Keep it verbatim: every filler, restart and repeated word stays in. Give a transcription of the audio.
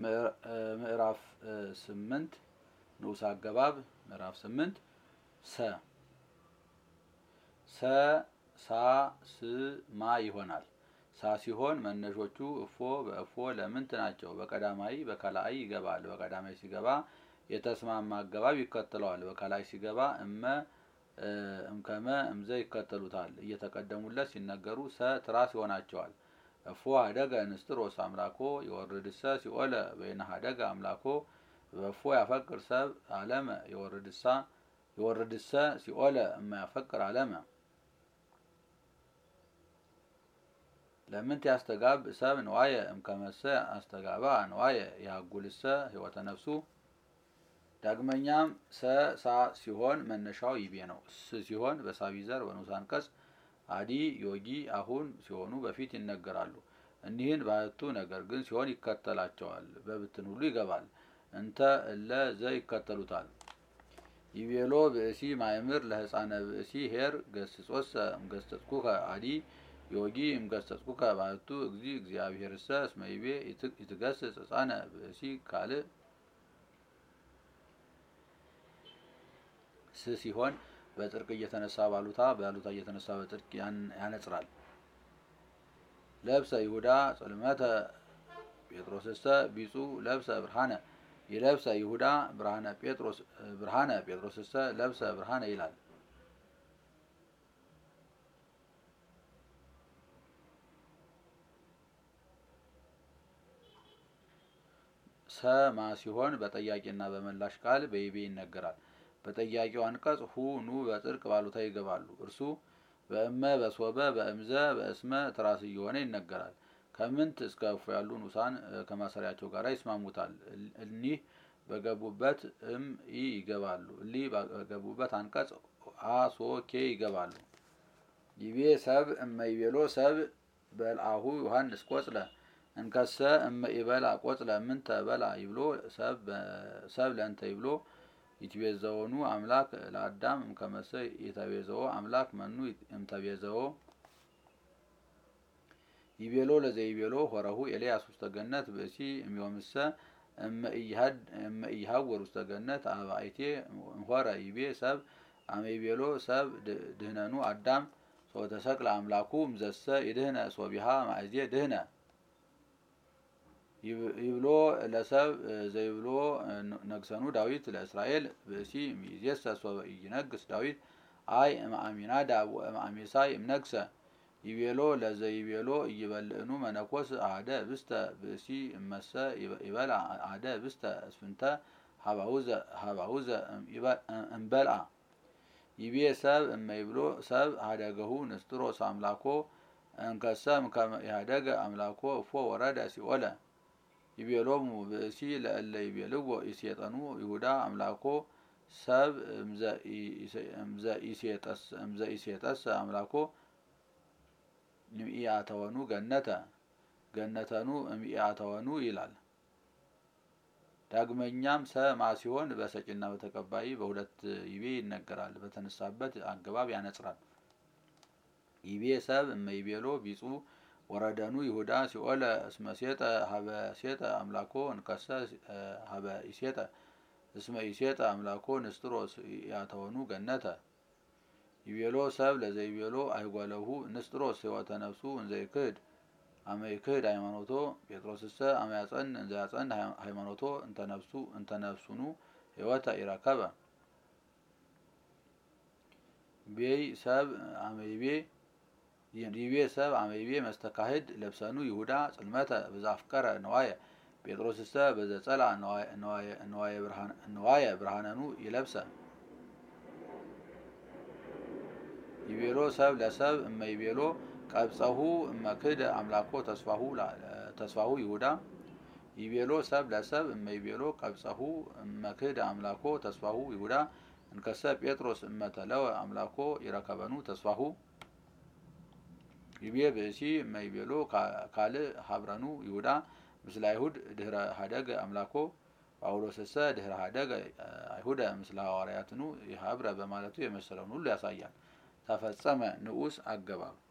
ምዕራፍ ስምንት ንዑስ አገባብ ምዕራፍ ስምንት ሰ ሰ ሳ ስ ማ ይሆናል። ሳ ሲሆን መነሾቹ እፎ በእፎ ለምንት ናቸው። በቀዳማይ በከላይ ይገባል። በቀዳማይ ሲገባ የተስማማ አገባብ ይከተለዋል። በከላይ ሲገባ እመ እምከመ እምዘ ይከተሉታል። እየተቀደሙለት ሲነገሩ ሰ ትራስ ይሆናቸዋል። እፎ ሀደገ ንስጥሮስ አምላኮ የወርድሰ ሲኦለ በይነ ሀደገ አምላኮ በእፎ ያፈቅር ሰብ አለመ የወርድሳ የወርድሰ ሲኦለ እማያፈቅር አለመ። ለምንት ያስተጋብ ሰብ ንዋየ እምከመሰ አስተጋባ ንዋየ ያጉልሰ ህይወተ ነፍሱ። ዳግመኛም ሰ ሳ ሲሆን መነሻው ይቤ ነው። ስ ሲሆን በሳቢ ዘር በንዑስ አንቀጽ አዲ ዮጊ አሁን ሲሆኑ በፊት ይነገራሉ። እኒህን ባሕቱ ነገር ግን ሲሆን ይከተላቸዋል። በብትን ሁሉ ይገባል። እንተ እለ ዘ ይከተሉታል። ይቤሎ ብእሲ ማእምር ለህፃነ ብእሲ ሄር ገስጾሰ እምገሰጽኩከ አዲ ዮጊ እምገሰጽኩከ ባሕቱ እግዚ እግዚአብሔርሰ እስመ ይቤ ይትገስጽ ህፃነ ብእሲ ካልእ። ስ ሲሆን በጽድቅ እየተነሳ ባሉታ ባሉታ እየተነሳ በጽድቅ ያነጽራል። ለብሰ ይሁዳ ጽልመተ ጴጥሮስሰ ቢጹ ለብሰ ብርሃነ ይለብሰ ይሁዳ ብርሃነ ጴጥሮስ ብርሃነ ጴጥሮስሰ ለብሰ ብርሃነ ይላል። ሰማ ሲሆን በጠያቂና በመላሽ ቃል በይቤ ይነገራል። በጠያቂው አንቀጽ ሁ ኑ በጽድቅ ባሉታ ይገባሉ። እርሱ በእመ በሶበ በእምዘ በእስመ ትራስ እየሆነ ይነገራል። ከምንት እስከ እፎ ያሉ ንዑሳን ከማሰሪያቸው ጋር ይስማሙታል። እኒህ በገቡበት እም ኢ ይገባሉ። እሊህ በገቡበት አንቀጽ አ ሶ ኬ ይገባሉ። ይቤ ሰብ እመ ይቤሎ ሰብ በልአሁ ዮሐንስ ቆጽለ እንከሰ እመ ኢበላ ቆጽለ ምንተ በላ ይብሎ ሰብ ለእንተ ይብሎ ይትቤዘወኑ አምላክ ለአዳም እምከመሰ የተቤዘዎ አምላክ መኑ እምተቤዘዎ። ይቤሎ ለዘይቤሎ ሆረሁ ኤልያስ ውስተ ገነት ብእሲ እምዮምሰ እመ ኢይሃወር ውስተ ገነት አባይቴ ሆረ። ይቤ ሰብ አመ ይቤሎ ሰብ ድህነኑ አዳም ሶተሰቅለ አምላኩ እምዘሰ ይድህነ ሶቢሃ ማእዜ ድህነ። ይብሎ ለሰብ ዘይብሎ ነግሰኑ ዳዊት ለእስራኤል ብእሲ እምይእዜሰ ሶበ ኢይነግስ ዳዊት አይ እምአሚናዳብ ወእምአሜሳይ እምነግሰ። ይቤሎ ለዘይቤሎ ኢይበልዕኑ መነኮስ አሐደ ብስተ ብእሲ እመሰ ይበልዕ አሐደ ብስተ እስፍንተ ሀባውዘ እምበልዓ። ይቤ ሰብ እመ ይብሎ ሰብ ሀደገሁ ንስጥሮስ አምላኮ እንከሰ እምከመ ኢሀደገ አምላኮ እፎ ወረደ ሲኦለ። ይቤሎሙ ብእሲ ለእለ ይቤልዎ ይሴጠኑ ይሁዳ አምላኮ ሰብ እምዘ ኢሴጠሰ አምላኮ እምኢአተወኑ ገነተ ገነተኑ እምኢአተወኑ ይላል። ዳግመኛም ሰ ማ ሲሆን በሰጪና በተቀባይ በሁለት ይቤ ይነገራል። በተነሳበት አገባብ ያነጽራል። ይቤ ሰብ እመ ይቤሎ ቢጹ ወረደኑ ይሁዳ ሲኦለ እስመ ሴጠ ሀበ ሴጠ አምላኮ እንከሰ ሀበ ኢሴጠ እስመ ኢሴጠ አምላኮ ንስጥሮስ ያተወኑ ገነተ። ይቤሎ ሰብ ለዘይቤሎ አይጓለሁ ንስጥሮስ ህይወተ ነፍሱ እንዘ ይክህድ አመ ይክህድ ሃይማኖቶ ጴጥሮስሰ አመ ያጸን እንዘ ያጸን ሃይማኖቶ እንተነፍሱ እንተነፍሱኑ ህይወተ ይረከበ። ቤይ ሰብ አመ ይቤ ይቤ ሰብ አመ ይቤ መስተካህድ ለብሰኑ ይሁዳ ጽልመተ በዘአፍቀረ ነዋየ ጴጥሮስሰ በዘጸላ ነዋየ ብርሃነኑ ይለብሰ። ይቤሎ ሰብ ለሰብ እመ ይቤሎ ቀብጸሁ እመ ክህደ አምላኮ ተስፋሁ ይሁዳ። ይቤሎ ሰብ ለሰብ እመ ይቤሎ ቀብጸሁ እመ ክህደ አምላኮ ተስፋሁ ይሁዳ እንከሰ ጴጥሮስ እመ ተለወ አምላኮ ይረከበኑ ተስፋሁ። ይቤ ብእሲ እመ ይቤሎ ካልእ ሀብረኑ ይሁዳ ምስለ አይሁድ ድህረ ሀደገ አምላኮ ጳውሎስሰ ድህረ ሀደገ አይሁደ ምስለ ሐዋርያትኑ ይሀብረ በማለቱ የመሰለውን ሁሉ ያሳያል። ተፈጸመ ንዑስ አገባብ